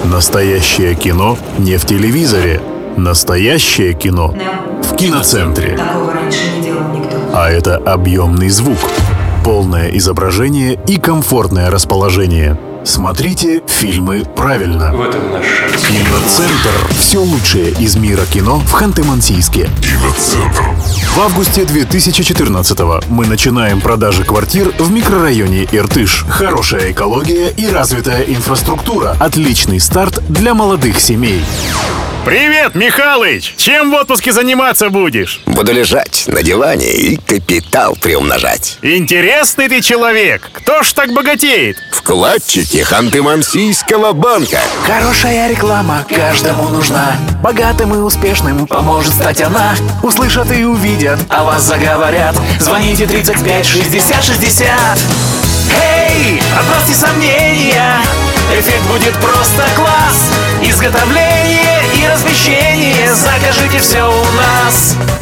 Настоящее кино не в телевизоре. Настоящее кино в киноцентре. Такого раньше не делал никто. А это объемный звук, полное изображение и комфортное расположение. Смотрите фильмы правильно. В этом наш шанс. Киноцентр. Все лучшее из мира кино в Ханты-Мансийске. Киноцентр. В августе 2014-го мы начинаем продажи квартир в микрорайоне Иртыш. Хорошая экология и развитая инфраструктура. Отличный старт для молодых семей. Привет, Михалыч! Чем в отпуске заниматься будешь? Буду лежать на диване и капитал приумножать. Интересный ты человек! Кто ж так богатеет? Вкладчики Ханты-Мансийского банка. Хорошая реклама каждому нужна. Богатым и успешным поможет стать она. Услышат и увидят, о вас заговорят. Звоните 35 60 60. Эй, отбросьте сомнения, эффект будет просто класс. Изготовление и размещение, закажите все у нас.